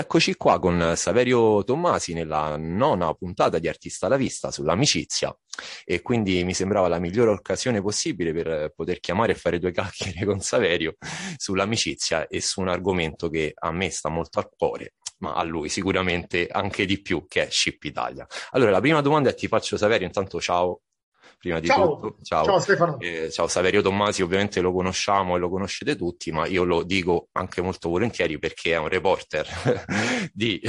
Eccoci qua con Saverio Tommasi nella nona puntata di Artista alla Vista sull'amicizia e quindi mi sembrava la migliore occasione possibile per poter chiamare e fare due chiacchiere con Saverio sull'amicizia e su un argomento che a me sta molto al cuore, ma a lui sicuramente anche di più, che è Ship Italia. Allora, la prima domanda è ti faccio Saverio, intanto ciao. Prima di Ciao, tutto, ciao. ciao Stefano. Ciao Saverio Tommasi, ovviamente lo conosciamo e lo conoscete tutti, ma io lo dico anche molto volentieri perché è un reporter di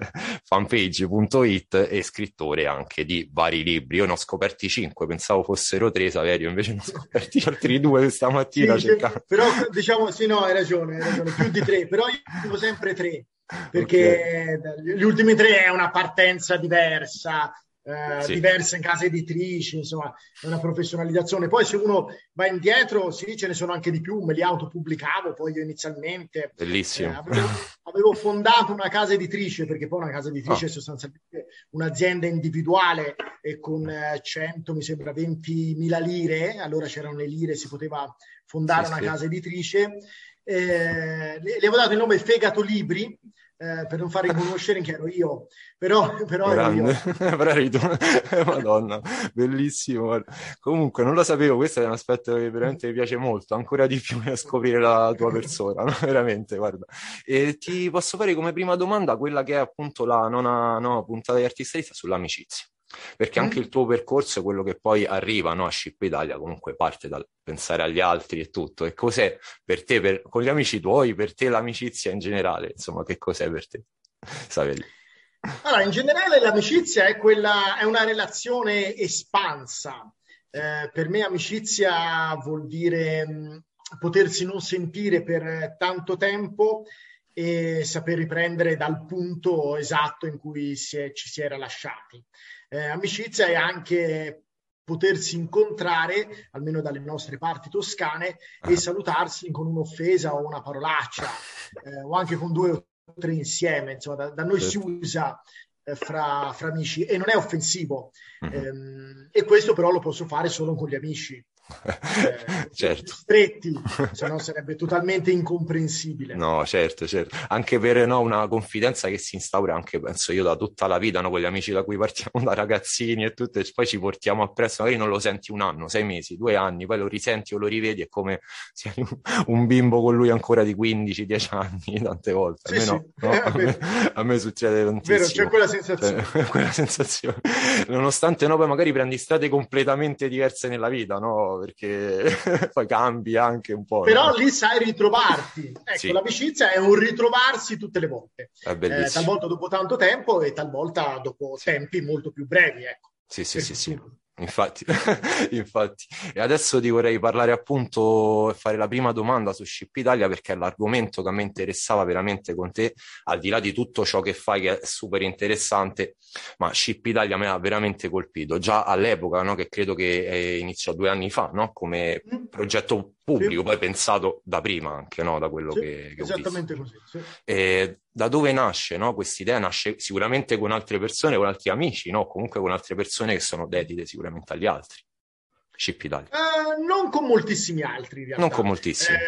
fanpage.it e scrittore anche di vari libri. Io ne ho scoperti 5, pensavo fossero 3, Saverio, invece ne ho scoperti altri 2 stamattina Sì, cercando. però diciamo, sì, no, hai ragione, più di tre, però io dico sempre tre, Ok, perché gli ultimi tre è una partenza diversa, sì, diversa in case editrici, insomma, è una professionalizzazione. Poi se uno va indietro, sì, ce ne sono anche di più, me li autopubblicavo, poi io inizialmente bellissimo. avevo fondato una casa editrice, perché poi una casa editrice Ah, è sostanzialmente un'azienda individuale e con 100, mi sembra 20.000 lire, allora c'erano le lire, si poteva sì, fondare una sì. casa editrice. Le avevo dato il nome Fegato Libri, per non far riconoscere che ero io, però ero Grande, io. però eri tu, Madonna, bellissimo. Guarda. Comunque, non lo sapevo, questo è un aspetto che veramente mi piace molto, ancora di più a scoprire la tua persona, no? Veramente, guarda. E ti posso fare come prima domanda quella che è appunto la nona puntata di Artista Lista sull'amicizia. Perché anche il Mm? tuo percorso è quello che poi arriva, no, a Ship Italia, comunque parte dal pensare agli altri e tutto. E cos'è per te, con gli amici tuoi, per te l'amicizia in generale? Insomma, che cos'è per te? Saverio. Allora, in generale l'amicizia è una relazione espansa. Per me amicizia vuol dire potersi non sentire per tanto tempo e saper riprendere dal punto esatto in cui ci si era lasciati. Amicizia è anche potersi incontrare, almeno dalle nostre parti toscane, e Ah. salutarsi con un'offesa o una parolaccia, o anche con due o tre insieme. Insomma, da noi si Certo. usa fra amici e non è offensivo. Mhm. E questo però lo posso fare solo con gli amici più Certo. stretti, se no sarebbe totalmente incomprensibile. No, certo, certo. Anche per no, una confidenza che si instaura anche, penso io, da tutta la vita, no? Con gli amici da cui partiamo da ragazzini e tutto, e poi ci portiamo appresso, magari non lo senti un anno, 6 mesi, 2 anni, poi lo risenti o lo rivedi, è come se hai un bimbo con lui ancora di 15, 10 anni, tante volte. Sì, sì, Almeno, no? è vero, A me succede vero, c'è tantissimo. quella Cioè, sensazione. quella sensazione. Nonostante no, poi magari prendi strade completamente diverse nella vita, no? Perché poi cambi anche un po', no? Però lì sai ritrovarti. Ecco, Sì, l'amicizia è un ritrovarsi tutte le volte, è bellissimo. talvolta dopo tanto tempo e talvolta dopo Sì, tempi molto più brevi, ecco, sì, sì, per sì, sì. fortuna. Infatti, infatti. E adesso ti vorrei parlare appunto e fare la prima domanda su Ship Italia perché è l'argomento che a me interessava veramente con te, al di là di tutto ciò che fai che è super interessante, ma Ship Italia mi ha veramente colpito, già all'epoca, no? Che credo che iniziò 2 anni fa, no? Come Mm? progetto Sì, pubblico, poi pensato da prima anche, no? Da quello sì, che ho visto. esattamente così. Sì. E da dove nasce, no? Questa idea nasce sicuramente con altre persone, con altri amici, no? Comunque con altre persone che sono dedite sicuramente agli altri. Ship Italia. Non con moltissimi altri in Non con realtà, moltissimi.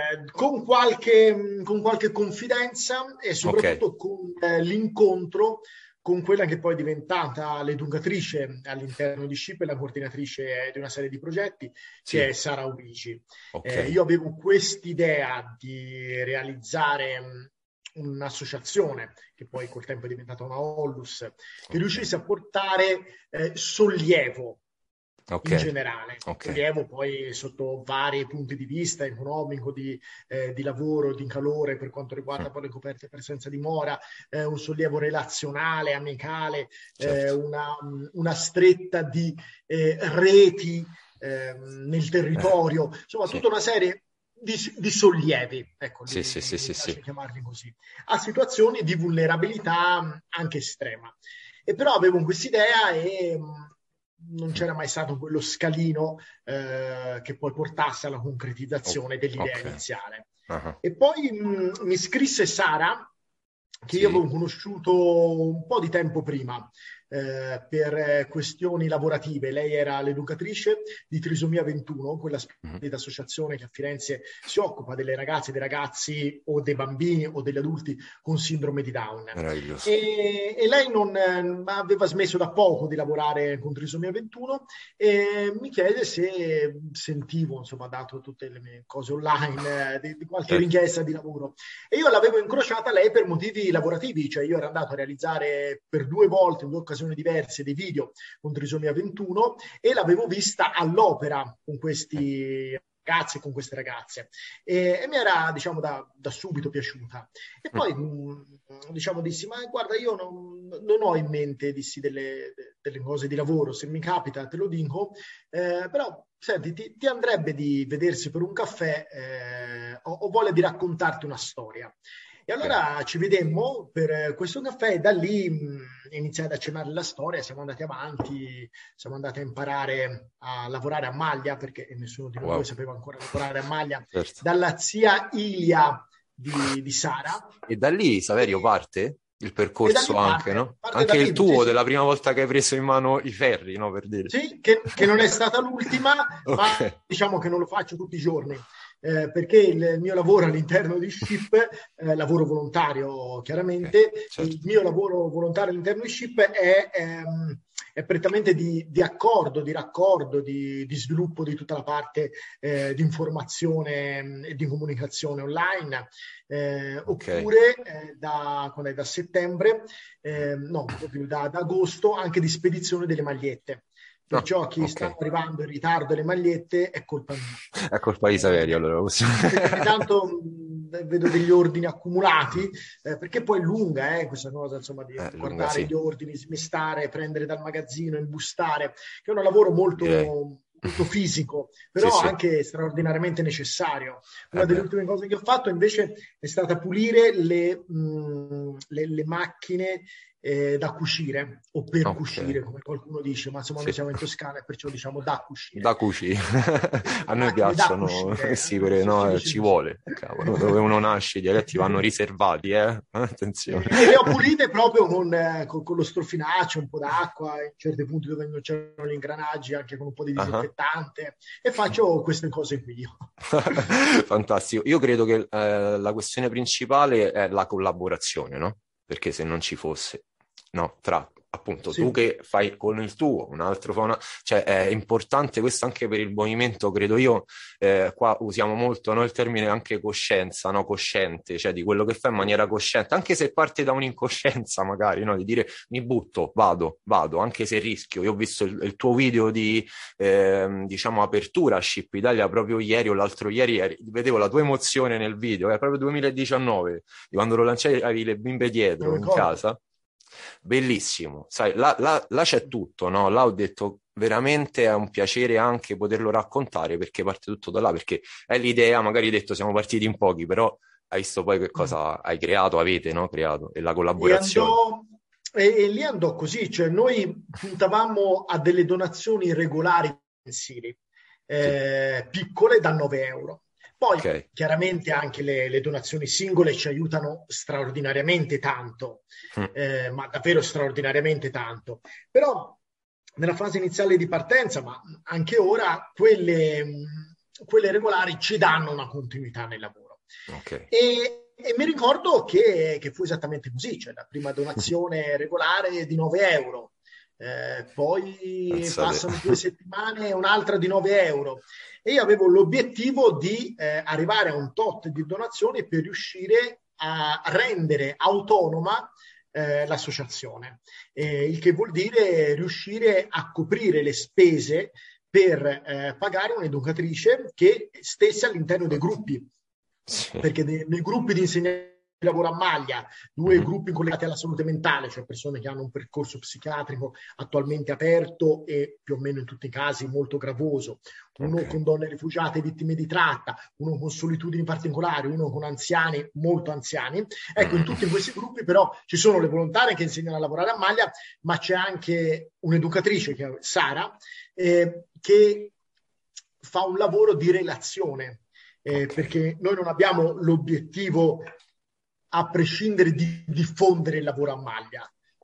con qualche confidenza e Ok, soprattutto con l'incontro con quella che poi è diventata l'educatrice all'interno di SCIP e la coordinatrice di una serie di progetti, che sì, è Sara Ubici. ok. Io avevo quest'idea di realizzare un'associazione, che poi col tempo è diventata una Onlus, che Ok, riuscisse a portare sollievo ok, in generale, ok. sollievo poi sotto vari punti di vista, economico, di lavoro, di calore per quanto Mm, riguarda poi le coperte per senza dimora, un sollievo relazionale, amicale, certo. una stretta di reti nel territorio, insomma Sì, tutta una serie di sollievi, ecco, sì, sì, sì, mi sì, piace sì. chiamarli così, a situazioni di vulnerabilità anche estrema. E però avevo quest'idea e non Mm, c'era mai stato quello scalino che poi portasse alla o- concretizzazione dell'idea ok. iniziale. Ah, E poi mi scrisse Sara, che io sì, avevo conosciuto un po' di tempo prima, per questioni lavorative. Lei era l'educatrice di Trisomia 21, quella Mhm. associazione che a Firenze si occupa delle ragazze, dei ragazzi o dei bambini o degli adulti con sindrome di Down. Meraviglioso. E lei non aveva smesso da poco di lavorare con Trisomia 21 e mi chiede se sentivo, insomma, dato tutte le mie cose online, di qualche Certo. richiesta di lavoro. E io l'avevo incrociata lei per motivi lavorativi, cioè io ero andato a realizzare per 2 volte, in 2 occasioni diverse, dei video con Trisomia 21 e l'avevo vista all'opera con questi ragazzi e con queste ragazze e mi era, diciamo, da subito piaciuta. E Mm. poi, diciamo, dissi, ma guarda, io non ho in mente, dissi, delle cose di lavoro, se mi capita te lo dico, però senti, ti andrebbe di vedersi per un caffè, ho voglia di raccontarti una storia. E Ok. allora ci vedemmo per questo caffè e da lì iniziai ad accennare la storia, siamo andati avanti, siamo andati a imparare a lavorare a maglia, perché nessuno di noi due Wow. sapeva ancora lavorare a maglia, Certo. dalla zia Ilia di Sara. E da lì, Saverio, E, parte il e da percorso lì anche, no? parte da Anche il lì, sì, tuo, sì. della prima volta che hai preso in mano i ferri, no? Per dire. Sì, che non è stata l'ultima, ma Ok. diciamo che non lo faccio tutti i giorni, perché il mio lavoro all'interno di SHIP, lavoro volontario Ok. chiaramente, il Certo. mio lavoro volontario all'interno di SHIP è prettamente di accordo, di raccordo, di sviluppo di tutta la parte di informazione e di comunicazione online, Ok. oppure quando è da settembre, no, proprio da agosto, anche di spedizione delle magliette. Ah, Perciò chi ok. sta arrivando in ritardo alle magliette è colpa mia. È colpa di Saverio, allora. Perché ogni tanto vedo degli ordini accumulati, perché poi è lunga questa cosa, insomma, di Lunga, guardare sì, gli ordini, smistare, prendere dal magazzino, imbustare, che è un lavoro direi. molto fisico, Sì, però sì. anche straordinariamente necessario. Una delle Beh. ultime cose che ho fatto invece è stata pulire le macchine da cucire o per Ok. cucire, come qualcuno dice, ma insomma noi Sì. siamo in Toscana e perciò diciamo da Da cucire. cuci. A Le noi macchine da piacciono, cucire, sì, si no, dice ci così. vuole. Cavolo, dove uno nasce, i dialetti vanno riservati, eh? Attenzione. E le ho pulite proprio con lo strofinaccio, un po' d'acqua, in certi punti dove non c'erano gli ingranaggi, anche con un po' di Ah. disinfettante, e faccio queste cose qui io. Fantastico. Io credo che la questione principale è la collaborazione, no? Perché se non ci fosse, no, tra appunto tu Sì, che fai con il tuo, un altro fa una... Cioè è importante questo anche per il movimento, credo io, qua usiamo molto, no, il termine anche coscienza, no? Cosciente, cioè di quello che fai in maniera cosciente, anche se parte da un'incoscienza magari, no? Di dire mi butto, vado, anche se rischio. Io ho visto il tuo video di diciamo apertura a Ship Italia proprio ieri o l'altro ieri, vedevo la tua emozione nel video, è proprio 2019, di quando lo lanciai avevi le bimbe me lo dietro in ricordo. casa, bellissimo, sai, là c'è tutto, no? Là ho detto veramente è un piacere anche poterlo raccontare perché parte tutto da là, perché è l'idea, magari hai detto siamo partiti in pochi, però hai visto poi che cosa hai creato, avete, no? Creato, e la E collaborazione. andò, e lì andò così, cioè noi puntavamo a delle donazioni regolari mensili, Sì, piccole da 9 euro. Poi ok. chiaramente anche le donazioni singole ci aiutano straordinariamente tanto, Mm. ma davvero straordinariamente tanto. Però nella fase iniziale di partenza, ma anche ora, quelle regolari ci danno una continuità nel lavoro. Ok. E mi ricordo che fu esattamente così, cioè la prima donazione regolare di 9 euro, poi Pensate. passano 2 settimane e un'altra di 9 euro. E io avevo l'obiettivo di arrivare a un tot di donazioni per riuscire a rendere autonoma l'associazione, il che vuol dire riuscire a coprire le spese per pagare un'educatrice che stesse all'interno dei gruppi, Sì. perché nei gruppi di insegnanti di lavoro a maglia, 2 gruppi collegati alla salute mentale, cioè persone che hanno un percorso psichiatrico attualmente aperto e più o meno in tutti i casi molto gravoso, uno Ok. con donne rifugiate vittime di tratta, uno con solitudini particolari, uno con anziani molto anziani. Ecco, in Mm. tutti questi gruppi però ci sono le volontarie che insegnano a lavorare a maglia, ma c'è anche un'educatrice, che è Sara, che fa un lavoro di relazione, Ok. perché noi non abbiamo l'obiettivo, a prescindere, di diffondere il lavoro a maglia.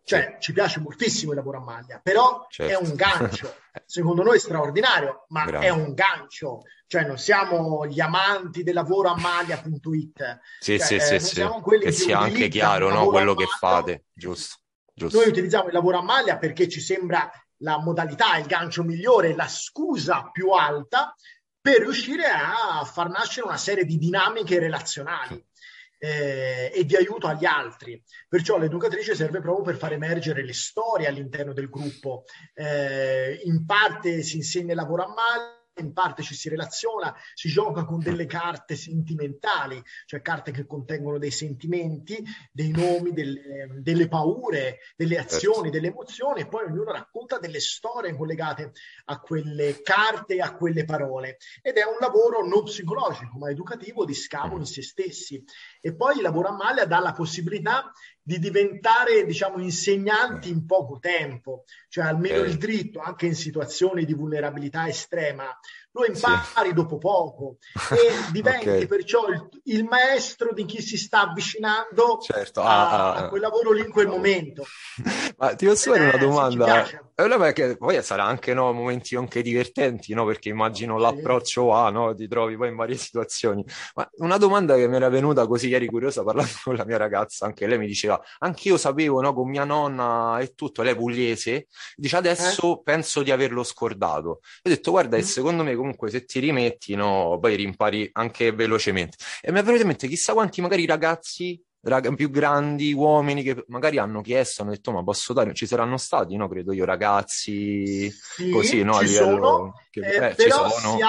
Cioè, ci piace moltissimo il lavoro a maglia, però è un gancio, secondo noi straordinario, ma Grande. è un gancio. Cioè, non siamo gli amanti del lavoro a maglia.it. Sì, Cioè, sì, non sì. siamo quelli Che che sia anche utilizzano il chiaro, no? lavoro a Quello che maglia. fate, giusto, Noi giusto. utilizziamo il lavoro a maglia perché ci sembra la modalità, il gancio migliore, la scusa più alta per riuscire a far nascere una serie di dinamiche relazionali e di aiuto agli altri. Perciò l'educatrice serve proprio per far emergere le storie all'interno del gruppo. In parte si insegna il lavoro a maglia, in parte ci si relaziona, si gioca con delle carte sentimentali, cioè carte che contengono dei sentimenti, dei nomi, delle paure, delle azioni, delle emozioni, e poi ognuno racconta delle storie collegate a quelle carte e a quelle parole. Ed è un lavoro non psicologico, ma educativo di scavo in se stessi. E poi il lavoro a maglia dà la possibilità di diventare, diciamo, insegnanti in poco tempo, cioè almeno il dritto, anche in situazioni di vulnerabilità estrema, lo impari dopo poco e diventi perciò il maestro di chi si sta avvicinando a quel lavoro lì in quel momento. Ma ti posso fare una Sì, ci domanda? piace. Perché poi sarà anche momenti anche divertenti, no? Perché immagino l'approccio no? Ti trovi poi in varie situazioni. Ma una domanda che mi era venuta così ieri curiosa parlando con la mia ragazza, anche lei mi diceva, anch'io sapevo, no, con mia nonna e tutto, lei pugliese, dice adesso penso di averlo scordato. Ho detto guarda, e secondo me comunque se ti rimetti, no, poi rimpari anche velocemente. E mi è venuto in mente chissà quanti magari ragazzi più grandi, uomini che magari hanno chiesto, hanno detto ma posso dare, ci saranno stati, no, credo io, ragazzi così, Sì, no, a ci sono, livello ci però sono.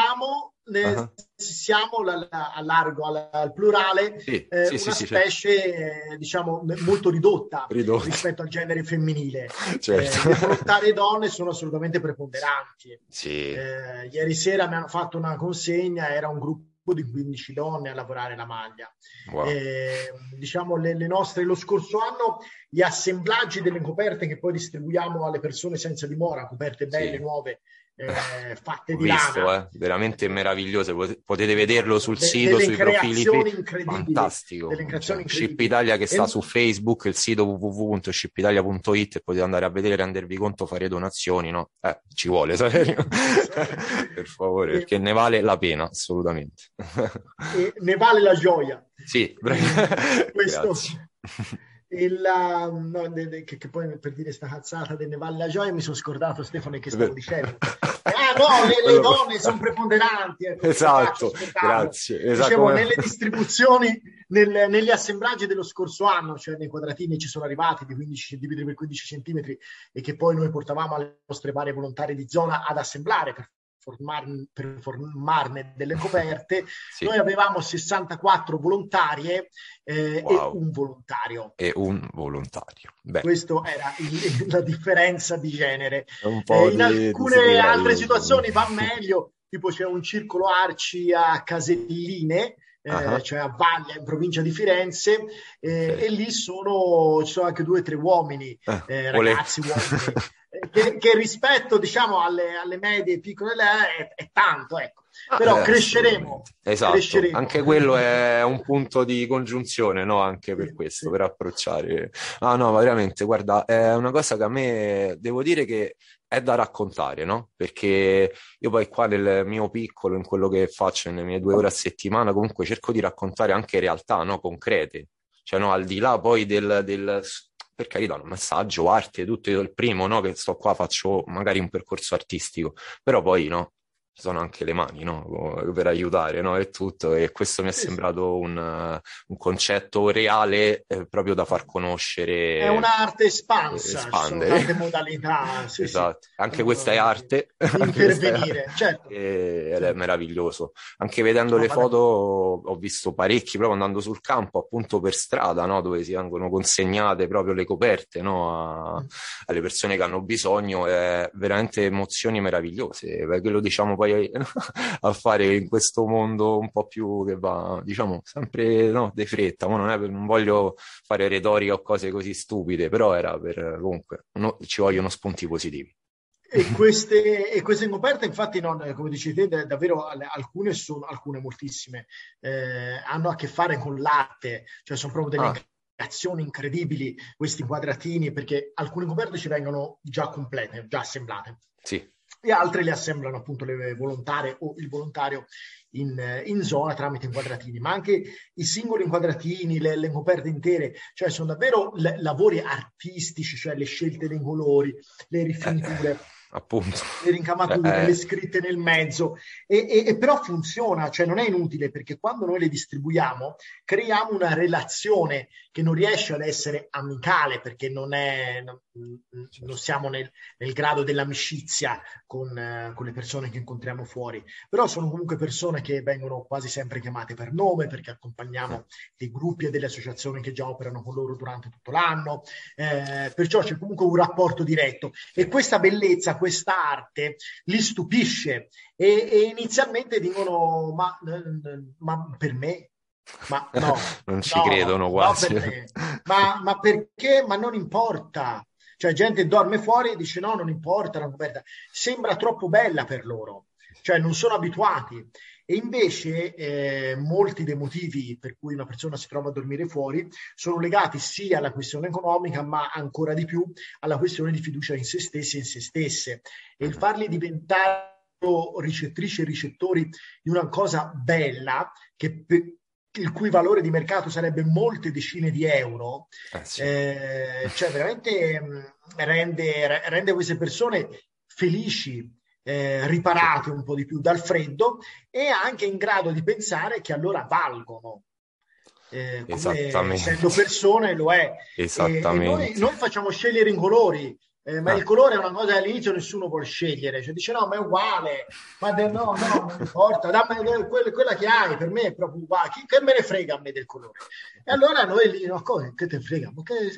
siamo a largo, al plurale, Sì, una sì, certo. specie, diciamo, molto ridotta rispetto al genere femminile. Certo. Le volontarie donne sono assolutamente preponderanti. Sì. Ieri sera mi hanno fatto una consegna, era un gruppo di 15 donne a lavorare la maglia. Wow. Diciamo le nostre, lo scorso anno gli assemblaggi delle coperte che poi distribuiamo alle persone senza dimora, coperte belle, nuove, fatte di lana. Veramente meravigliose, potete vederlo sul sito, delle sui profili. creazioni incredibili. Fantastico. Delle creazioni incredibili. Ship Italia che sta su Facebook, il sito www.shipitalia.it, e potete andare a vedere, rendervi conto, fare donazioni, no? Ci vuole, Saverio. Per favore, perché ne vale la pena, assolutamente. E ne vale la gioia. Sì, questo grazie. Che poi per dire sta cazzata del ne vale la gioia mi sono scordato, Stefano, che stavo dicendo. No, le donne sono preponderanti. Esatto, grazie. Dicevo, nelle distribuzioni, negli assemblaggi dello scorso anno, cioè nei quadratini ci sono arrivati di 15 cm per 15 cm e che poi noi portavamo alle nostre varie volontarie di zona ad assemblare per formarne delle coperte. Noi avevamo 64 volontarie e un volontario. Beh. Questa era la differenza di genere. In alcune altre situazioni va meglio, tipo c'è un circolo Arci a Caselline, cioè a Vaglia, in provincia di Firenze, e lì ci sono anche 2 o 3 uomini, ragazzi uomini, che rispetto, diciamo, alle medie piccole è tanto, ecco. Però cresceremo. Esatto, cresceremo. Anche quello è un punto di congiunzione, no? Anche per questo, per approcciare. No, ma veramente, guarda, è una cosa che a me, devo dire che è da raccontare, no? Perché io poi qua nel mio piccolo, in quello che faccio nelle mie 2 ore a settimana, comunque cerco di raccontare anche realtà, no? Concrete. Cioè, no, al di là poi del per carità, un messaggio, arte, tutto io il primo, no? Che sto qua, faccio magari un percorso artistico, però poi, no? Ci sono anche le mani, no? Per aiutare, no? E tutto, e questo mi è sembrato un concetto reale proprio da far conoscere. È un'arte espansa, espandere. Tante modalità. Sì, esatto, anche questa è arte. Intervenire, certo. Ed è meraviglioso. Anche vedendo le foto ho visto parecchi, proprio andando sul campo, appunto per strada, no? Dove si vengono consegnate proprio le coperte, no? Alle persone che hanno bisogno, veramente emozioni meravigliose, perché lo diciamo poi a fare in questo mondo un po' più che va, diciamo, sempre di fretta. Ma non voglio fare retorica o cose così stupide, però era comunque ci vogliono spunti positivi. E queste coperte, infatti, come dici te, davvero alcune moltissime, hanno a che fare con l'arte, cioè sono proprio delle azioni incredibili questi quadratini, perché alcune coperte ci vengono già complete, già assemblate. Sì. E altre le assemblano appunto le volontarie o il volontario in zona tramite inquadratini, ma anche i singoli inquadratini, le coperte intere, cioè sono davvero lavori artistici, cioè le scelte dei colori, le rifiniture. Appunto. Le rincamature, le scritte nel mezzo, e però funziona, cioè non è inutile, perché quando noi le distribuiamo creiamo una relazione che non riesce ad essere amicale, perché non siamo nel grado dell'amicizia con le persone che incontriamo fuori, però sono comunque persone che vengono quasi sempre chiamate per nome, perché accompagniamo dei gruppi e delle associazioni che già operano con loro durante tutto l'anno, perciò c'è comunque un rapporto diretto, e questa bellezza, questa arte li stupisce, e inizialmente dicono ma per me? Ma no, non ci credono quasi. No, per me. Ma perché? Ma non importa. Cioè, gente dorme fuori e dice no, non importa la coperta. Sembra troppo bella per loro. Cioè, non sono abituati. E invece molti dei motivi per cui una persona si trova a dormire fuori sono legati sia alla questione economica, ma ancora di più alla questione di fiducia in se stessi e in se stesse. E il farli diventare ricettrici e ricettori di una cosa bella, il cui valore di mercato sarebbe molte decine di euro, Sì. Cioè veramente rende queste persone felici, riparate un po' di più dal freddo, e anche in grado di pensare che allora valgono. Come essendo persone lo è. Esattamente. Noi facciamo scegliere i colori, ma il colore è una cosa che all'inizio nessuno vuole scegliere, cioè dice no, ma è uguale, ma no, non importa, dammi quella che hai, per me è proprio uguale, che me ne frega a me del colore? E allora noi lì, no, che te frega?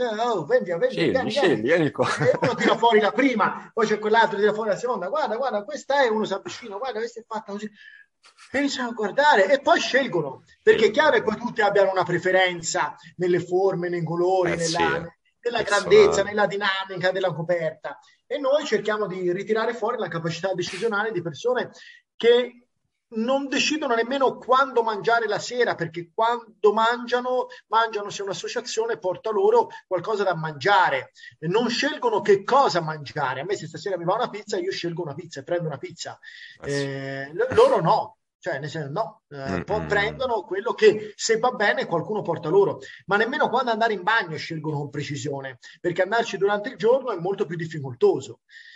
Vieni qua. E uno tira fuori la prima, poi c'è quell'altro che tira fuori la seconda, guarda, questa è, uno si avvicina, guarda, questa è fatta così. E iniziano a guardare e poi scelgono, perché è chiaro che poi tutti abbiano una preferenza nelle forme, nei colori, nella grandezza, nella dinamica della coperta, e noi cerchiamo di ritirare fuori la capacità decisionale di persone che non decidono nemmeno quando mangiare la sera, perché quando mangiano se un'associazione porta loro qualcosa da mangiare, e non scelgono che cosa mangiare. A me se stasera mi va una pizza, io scelgo una pizza e prendo una pizza, loro no. Cioè, nel senso, no, prendono quello che, se va bene, qualcuno porta loro, ma nemmeno quando andare in bagno scelgono con precisione, perché andarci durante il giorno è molto più difficoltoso.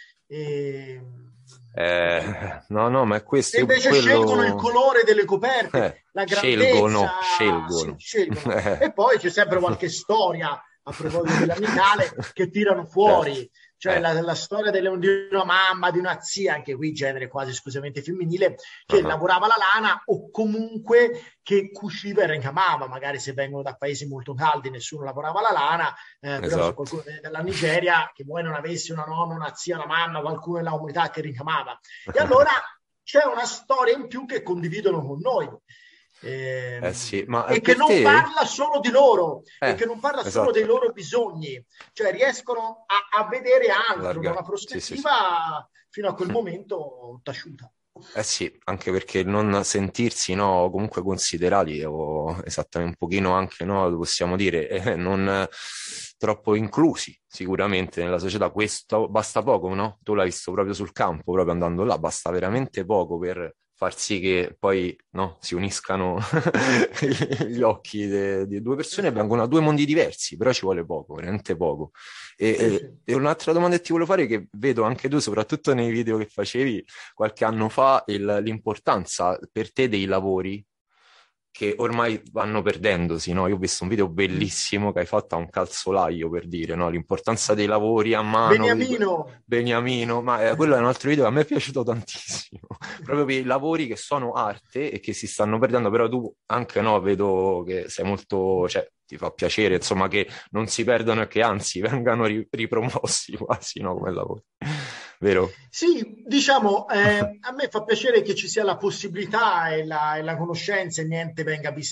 No, ma è questo. E invece scelgono il colore delle coperte, la grandezza. Scelgono. E poi c'è sempre qualche storia a proposito dell'amicale che tirano fuori. Cioè la storia di una mamma, di una zia, anche qui genere quasi esclusivamente femminile, che lavorava la lana, o comunque che cuciva e rincamava, magari se vengono da paesi molto caldi nessuno lavorava la lana, però se qualcuno dalla Nigeria, che vuoi non avessi una nonna, una zia, una mamma, qualcuno nella comunità che rincamava, e allora c'è una storia in più che condividono con noi. Ma e che non parla solo di loro, e che non parla solo dei loro bisogni, cioè riescono a vedere altro da una prospettiva fino a quel momento tasciuta. Sì, anche perché non sentirsi, no, comunque considerati, o esattamente un pochino anche, no, possiamo dire, non troppo inclusi sicuramente nella società. Questo basta poco, no? Tu l'hai visto proprio sul campo, proprio andando là, basta veramente poco per far sì che poi, no, si uniscano gli occhi di due persone e vengono a due mondi diversi, però ci vuole poco, veramente poco. E un'altra domanda che ti volevo fare, che vedo anche tu, soprattutto nei video che facevi qualche anno fa, l'importanza per te dei lavori che ormai vanno perdendosi, no? Io ho visto un video bellissimo che hai fatto a un calzolaio, per dire, no? L'importanza dei lavori a mano. Beniamino, ma quello è un altro video che a me è piaciuto tantissimo. Proprio per i lavori che sono arte e che si stanno perdendo, però tu anche, no, vedo che sei molto, cioè, ti fa piacere, insomma, che non si perdano e che anzi vengano ripromossi quasi, no, come lavori. Vero? Sì, diciamo, a me fa piacere che ci sia la possibilità e la conoscenza e niente venga visto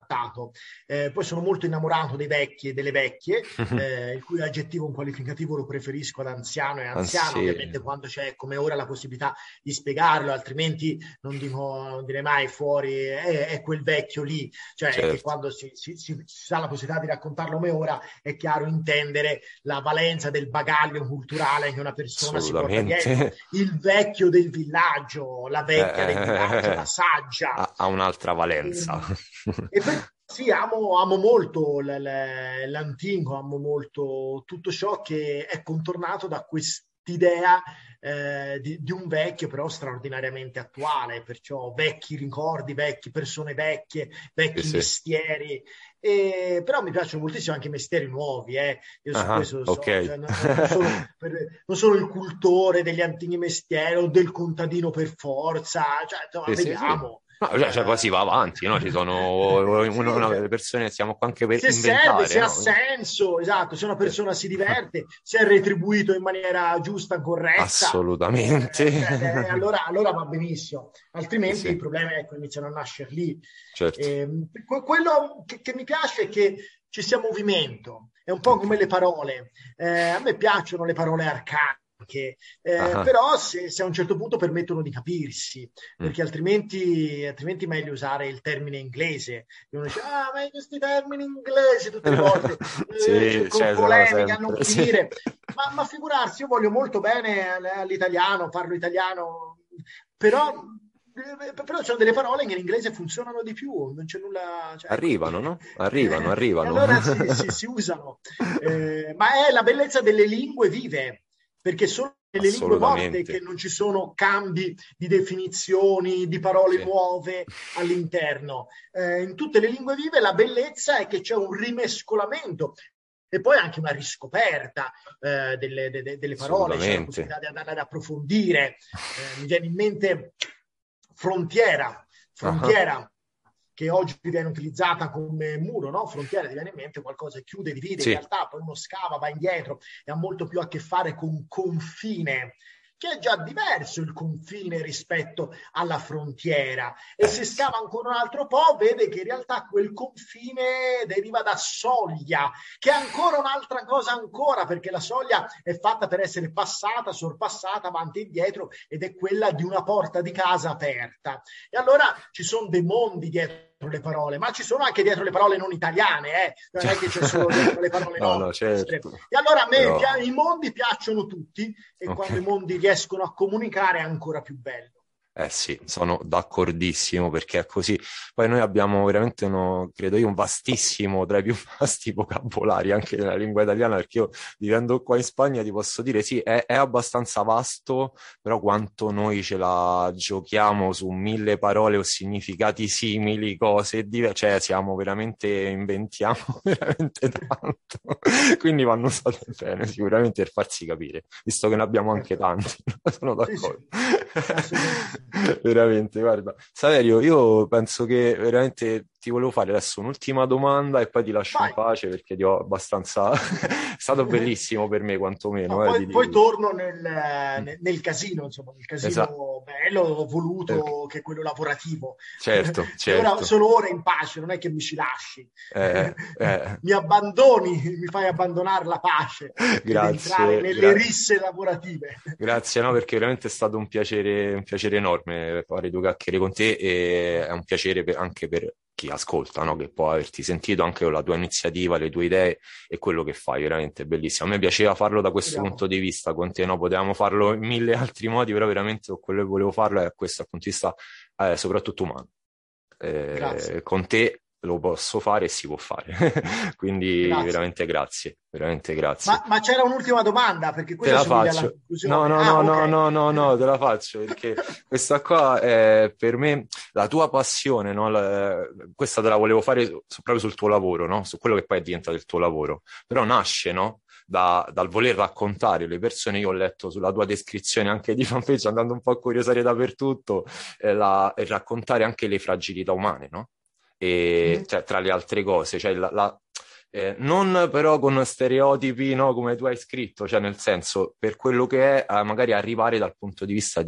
adattato. Poi sono molto innamorato dei vecchi e delle vecchie, il cui aggettivo un qualificativo lo preferisco ad anziano e anziana, Anzi, ovviamente quando c'è come ora la possibilità di spiegarlo, altrimenti non direi mai fuori è quel vecchio lì, cioè è che certo, quando si ha la possibilità di raccontarlo come ora è chiaro intendere la valenza del bagaglio culturale che una persona si porta dietro, assolutamente. il vecchio del villaggio, la vecchia del villaggio, la saggia. Ha un'altra valenza. E, e per sì, amo molto l'antico, amo molto tutto ciò che è contornato da quest'idea di un vecchio però straordinariamente attuale, perciò vecchi ricordi, vecchie persone vecchie, Sì, vecchi sì. mestieri. Però mi piacciono moltissimo anche i mestieri nuovi, eh. Io su Ah, questo ok. cioè, non sono il cultore degli antichi mestieri o del contadino per forza, cioè, insomma, Sì, sì, sì. vediamo. No, cioè, poi si va avanti, no? Ci sono Sì, le persone, siamo qua anche per se serve, inventare, se ha no? senso, esatto, se una Certo. persona si diverte, se è retribuito in maniera giusta, corretta, Assolutamente. allora va benissimo, Sì, altrimenti i sì, problemi ecco, iniziano a nascere lì. certo. Quello che mi piace è che ci sia movimento, è un po' Ok. come le parole. A me piacciono le parole arcaiche, Ah, però se a un certo punto permettono di capirsi, mm. perché altrimenti è meglio usare il termine inglese. Uno dice, ah, ma questi termini inglesi tutte le volte, Sì, con cioè, sono polemiche a non sempre. Sì. finire. Ma figurarsi, io voglio molto bene all'italiano, parlo italiano, però, però ci sono delle parole che in inglese funzionano di più, non c'è nulla, cioè, Arrivano, quindi, no? Arrivano, e arrivano. allora si usano. Ma è la bellezza delle lingue vive, perché sono nelle lingue morte che Assolutamente. non ci sono cambi di definizioni, di parole Sì. nuove all'interno. In tutte le lingue vive la bellezza è che c'è un rimescolamento e poi anche una riscoperta delle parole, c'è la Assolutamente. possibilità di andare ad approfondire. Mi viene in mente frontiera, Ah, frontiera che oggi viene utilizzata come muro, no? Frontiera ti viene in mente qualcosa che chiude, divide, in sì. realtà poi uno scava, va indietro e ha molto più a che fare con confine, che è già diverso il confine rispetto alla frontiera. E se Sì. scava ancora un altro po', vede che in realtà quel confine deriva da soglia, che è ancora un'altra cosa ancora, perché la soglia è fatta per essere passata, sorpassata, avanti e indietro, ed è quella di una porta di casa aperta. E allora ci sono dei mondi dietro le parole, ma ci sono anche dietro le parole non italiane, non è che c'è solo dietro le parole No, no, nostre. certo. E allora a me Però, i mondi piacciono tutti e ok. quando i mondi riescono a comunicare è ancora più bello. Eh sì, sono d'accordissimo perché è così. Poi noi abbiamo veramente credo io, un vastissimo, tra i più vasti vocabolari anche nella lingua italiana, perché io vivendo qua in Spagna ti posso dire sì, è abbastanza vasto, però quanto noi ce la giochiamo su mille parole o significati simili, cose cioè siamo veramente, inventiamo veramente tanto. Quindi vanno usate bene, sicuramente per farsi capire, visto che ne abbiamo anche Certo. tanti. Sono Sì, sì, d'accordo. assolutamente sì. Veramente, guarda. Saverio, io penso che veramente ti volevo fare adesso un'ultima domanda e poi ti lascio in Vai. pace perché ti ho abbastanza... È stato bellissimo per me, No, quantomeno, poi torno nel casino, insomma, nel Esatto, casino bello, voluto, che è quello lavorativo. certo, Che ora certo. sono ore in pace, non è che mi ci lasci. Eh, eh, Mi abbandoni, mi fai abbandonare la pace ed entrare grazie, nelle risse lavorative. grazie, no, perché veramente è stato un piacere enorme fare due chiacchiere con te e è un piacere anche per chi ascolta, no, che può averti sentito anche con la tua iniziativa, le tue idee e quello che fai, veramente bellissimo. A me piaceva farlo da questo Speriamo. punto di vista con te, no, potevamo farlo in mille altri modi, però veramente quello che volevo farlo è questo dal punto di vista soprattutto umano. Grazie, Con te lo posso fare e si può fare, quindi grazie. veramente grazie. Ma c'era un'ultima domanda, perché Te questa la somiglia alla faccio. No, conclusione. no, Ah, no, no, ok. no, no, no, te la faccio perché questa qua è per me la tua passione, no? Questa te la volevo fare proprio sul tuo lavoro, no? Su quello che poi è diventato il tuo lavoro. Però nasce, no? Dal voler raccontare le persone. Io ho letto sulla tua descrizione anche di fanpage, andando un po' a curiosare dappertutto, e raccontare anche le fragilità umane, no? E, Mhm. cioè, tra le altre cose, cioè non però con stereotipi, no, come tu hai scritto, cioè nel senso, per quello che è, magari arrivare dal punto di vista di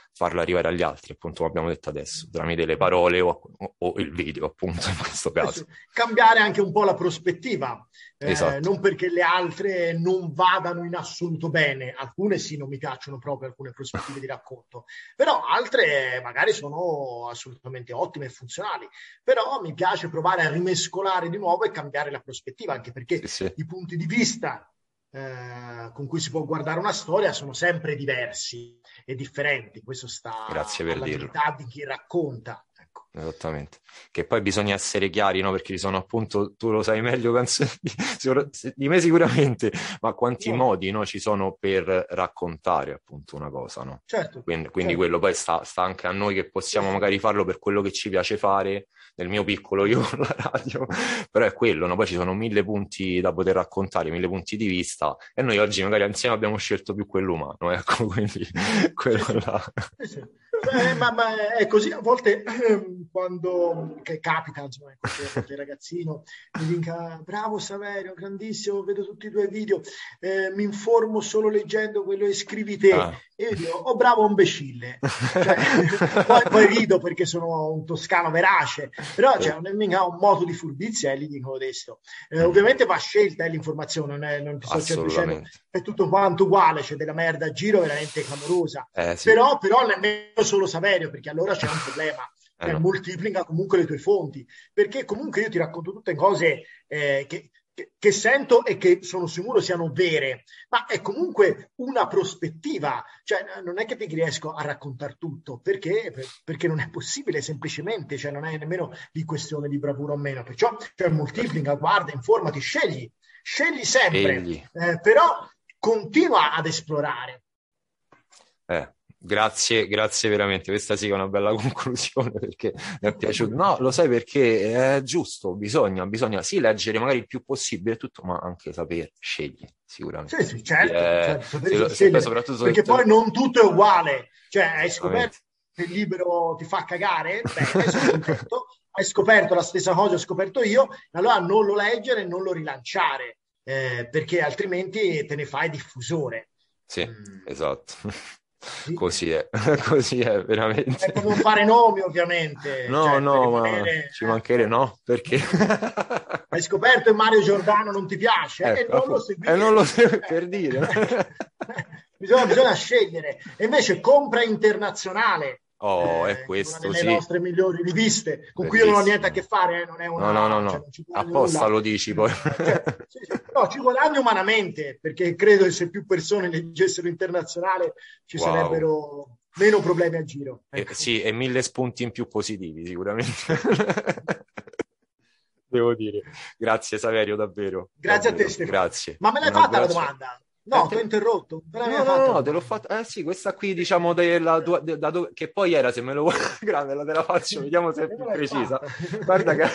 farlo arrivare agli altri, appunto, come abbiamo detto adesso, tramite le parole o il video, appunto, in questo caso. Cambiare anche un po' la prospettiva, Esatto. non perché le altre non vadano in assoluto bene, alcune sì, non mi piacciono proprio alcune prospettive di racconto, però altre magari sono assolutamente ottime e funzionali, però mi piace provare a rimescolare di nuovo e cambiare la prospettiva, anche perché Sì, sì. i punti di vista con cui si può guardare una storia sono sempre diversi e differenti. Questo sta Grazie per dirlo. all'abilità di chi racconta. Ecco. Esattamente, che poi bisogna essere chiari, no? Perché ci sono appunto, tu lo sai meglio di me sicuramente, ma quanti No, modi, no, ci sono per raccontare appunto una cosa, no? certo, Quindi certo. quello poi sta anche a noi che Sì, possiamo sì. magari farlo per quello che ci piace fare, nel mio piccolo io con la radio, però è quello, no? Poi ci sono 1000 punti da poter raccontare, 1000 punti di vista e noi oggi magari insieme abbiamo scelto più quell'umano, ecco, quindi quello Sì, sì. là. Sì, sì. Ma è così a volte quando che capita insomma, ecco, che a volte il ragazzino mi dica bravo Saverio, grandissimo, vedo tutti i tuoi video, mi informo solo leggendo quello che scrivi te Ah. e io dico oh bravo imbecille, cioè, poi rido perché sono un toscano verace, però c'è un modo di furbizia e gli dico adesso. Ovviamente va scelta l'informazione, non ti sto certo dicendo Assolutamente. è tutto quanto uguale, c'è della merda a giro veramente clamorosa. Sì. Però nemmeno solo Saverio, perché allora c'è un problema. Cioè, No. moltiplica comunque le tue fonti, perché comunque io ti racconto tutte cose che sento e che sono sicuro siano vere, ma è comunque una prospettiva, cioè non è che ti riesco a raccontare tutto, perché non è possibile semplicemente, cioè non è nemmeno di questione di bravura o meno, perciò cioè, moltiplica, guarda, informati, scegli sempre, Egli. però continua ad esplorare. Grazie veramente. Questa sì che è una bella conclusione perché mi è piaciuto. No, lo sai perché è giusto, bisogna sì leggere magari il più possibile tutto, ma anche sapere scegliere, Sì, sicuramente. sì, certo, cioè, sapere Se poi scegliere, soprattutto perché poi non tutto è uguale, cioè hai scoperto esattamente. che il libro ti fa cagare, bene, sono contento, hai scoperto la stessa cosa, ho scoperto io, allora non lo leggere, non lo rilanciare, perché altrimenti te ne fai diffusore. Sì, Mm, esatto. sì. Così è, così è veramente. Per non fare nomi, ovviamente, No, cioè per no, ma rimanere... ci mancherebbe, no? Perché? Hai scoperto che Mario Giordano non ti piace e Ecco, non lo appunto. E non seguire. lo so per dire. Bisogna scegliere. E invece Compra Internazionale, Oh, è che è una questo, delle sì. nostre migliori riviste, con cui io non ho niente a che Bellissimo. fare, non è No, no, no, cioè no. non ci guadagno Apposta nulla. lo dici poi. Sì, sì. No, ci guadagno umanamente, perché credo che se più persone leggessero Internazionale ci Wow. sarebbero meno problemi a giro. Ecco. Sì, e 1000 spunti in più positivi, sicuramente. Devo dire. Grazie, Saverio, davvero, Grazie a te, davvero. Stefano. Grazie. Ma me l'hai Un fatta la abbraccio. domanda? No, ti ho interrotto. Me l'hai No, mai no, no, fatta la no, te l'ho domanda? fatta. Sì, questa qui, diciamo, che poi era, se me lo vuoi, grande, te la faccio, vediamo se è E me più l'hai precisa. fatta. Guarda che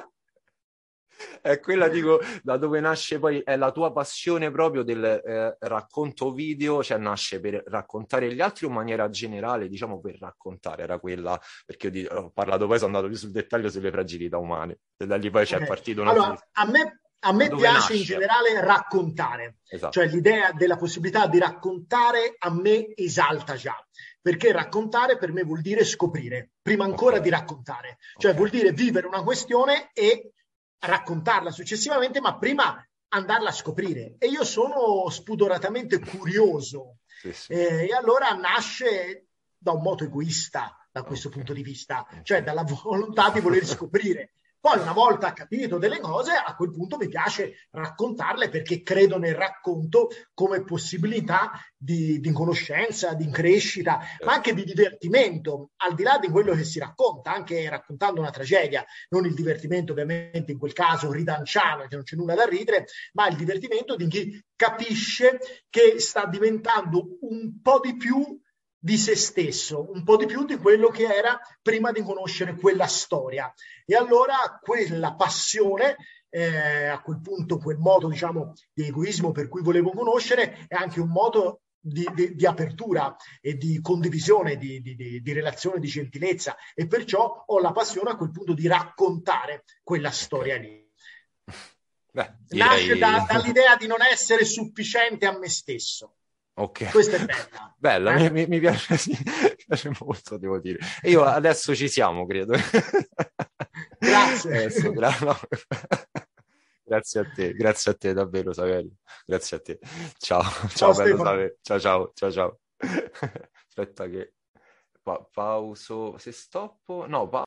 è quella, dico, da dove nasce poi, è la tua passione proprio del racconto video, cioè nasce per raccontare gli altri o in maniera generale, diciamo, per raccontare, era quella, perché ho parlato poi, sono andato più sul dettaglio sulle fragilità umane, e da lì poi c'è Ok. partito una Allora, fissa. a Da me dove piace in nasce? generale raccontare, cioè Esatto, l'idea della possibilità di raccontare a me esalta già, perché raccontare per me vuol dire scoprire, prima ok, ancora di raccontare, cioè ok. vuol dire vivere una questione e raccontarla successivamente, ma prima andarla a scoprire. E io sono spudoratamente curioso, Sì, sì, e allora nasce da un moto egoista da questo ok, punto di vista, cioè ok. dalla volontà di voler scoprire. Poi una volta capito delle cose, a quel punto mi piace raccontarle perché credo nel racconto come possibilità di conoscenza, di crescita, ma Certo. anche di divertimento, al di là di quello che si racconta, anche raccontando una tragedia, non il divertimento ovviamente in quel caso ridanciano, che non c'è nulla da ridere, ma il divertimento di chi capisce che sta diventando un po' di più di se stesso, un po' di più di quello che era prima di conoscere quella storia. E allora quella passione, a quel punto quel modo diciamo di egoismo per cui volevo conoscere, è anche un modo di apertura e di condivisione, di relazione, di gentilezza e perciò ho la passione a quel punto di raccontare quella Ok. storia lì. Beh, Nasce direi. dall'idea di non essere sufficiente a me stesso. Ok. Questa è bella. Bella, Eh? mi piace, sì. piace molto, devo dire. E io adesso ci siamo, credo. Grazie. Adesso, no. Grazie a te, davvero, Saverio. Grazie a te. Ciao, Ciao ciao, bello Stefano. Saverio. Ciao, ciao, ciao, ciao. Aspetta che pauso. Se stoppo, no,